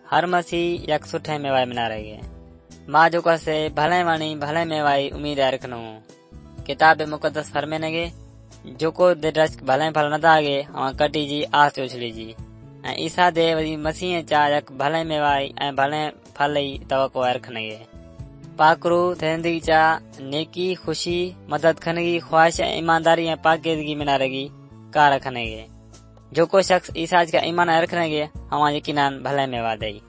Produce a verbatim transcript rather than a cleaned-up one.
हर मसीह यक सुठे मेवाए मिना रहे माँ जो कसे भले वाणी भले मेवाई उम्मीद रखनो किताब मुकद्दस फरमे नगे जो को दिरस भले फल न दागे और कटी जी आस उछली जी ए ईसा दे वरी मसीह चा यक भले मेवाई ए भले फल ही तवको रखने पाकरू जिंदगी चा नेकी खुशी मदद खनगी ख्वाहिश ईमानदारी पाकीदगी मिना रगी का रखने जो को शख्स ईसा का ईमान रखने हमारे यकीनन भले मेवा दई।